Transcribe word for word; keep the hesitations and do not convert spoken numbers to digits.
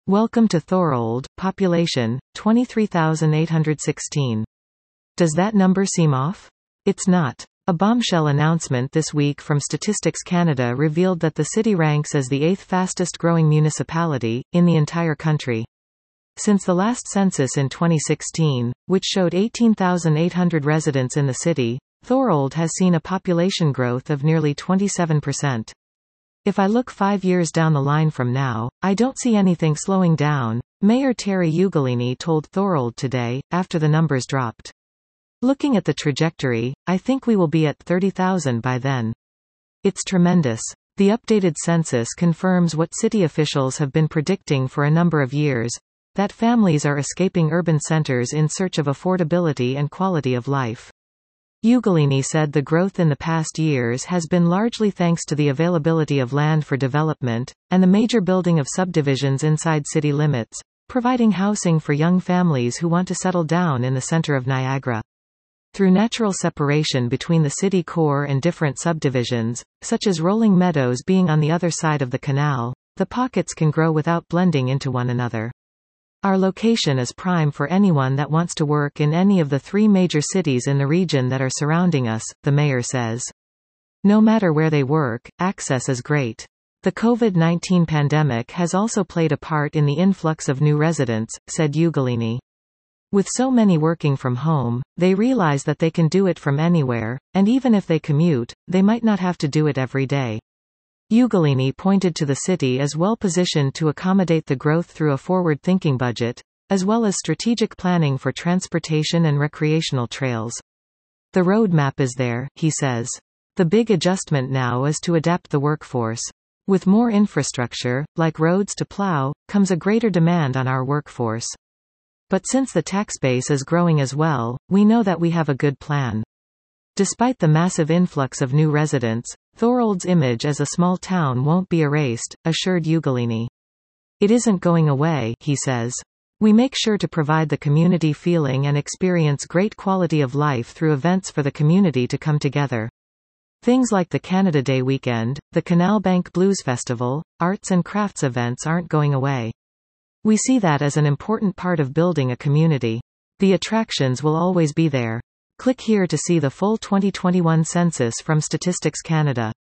Welcome to Thorold, population, twenty-three thousand eight hundred sixteen. Does that number seem off? It's not. A bombshell announcement this week from Statistics Canada revealed that the city ranks as the eighth fastest growing municipality in the entire country. Since the last census in twenty sixteen, which showed eighteen thousand eight hundred residents in the city, Thorold has seen a population growth of nearly twenty-seven percent. If I look five years down the line from now, I don't see anything slowing down, Mayor Terry Ugolini told Thorold today, after the numbers dropped. Looking at the trajectory, I think we will be at thirty thousand by then. It's tremendous. The updated census confirms what city officials have been predicting for a number of years, that families are escaping urban centers in search of affordability and quality of life. Ugolini said the growth in the past years has been largely thanks to the availability of land for development, and the major building of subdivisions inside city limits, providing housing for young families who want to settle down in the center of Niagara. Through natural separation between the city core and different subdivisions, such as rolling meadows being on the other side of the canal, the pockets can grow without blending into one another. Our location is prime for anyone that wants to work in any of the three major cities in the region that are surrounding us, the mayor says. No matter where they work, access is great. The COVID nineteen pandemic has also played a part in the influx of new residents, said Ugolini. With so many working from home, they realize that they can do it from anywhere, and even if they commute, they might not have to do it every day. Ugolini pointed to the city as well positioned to accommodate the growth through a forward-thinking budget, as well as strategic planning for transportation and recreational trails. The roadmap is there, he says. The big adjustment now is to adapt the workforce. With more infrastructure, like roads to plow, comes a greater demand on our workforce. But since the tax base is growing as well, we know that we have a good plan. Despite the massive influx of new residents, Thorold's image as a small town won't be erased, assured Ugolini. It isn't going away, he says. We make sure to provide the community feeling and experience great quality of life through events for the community to come together. Things like the Canada Day weekend, the Canal Bank Blues Festival, arts and crafts events aren't going away. We see that as an important part of building a community. The attractions will always be there. Click here to see the full twenty twenty-one census from Statistics Canada.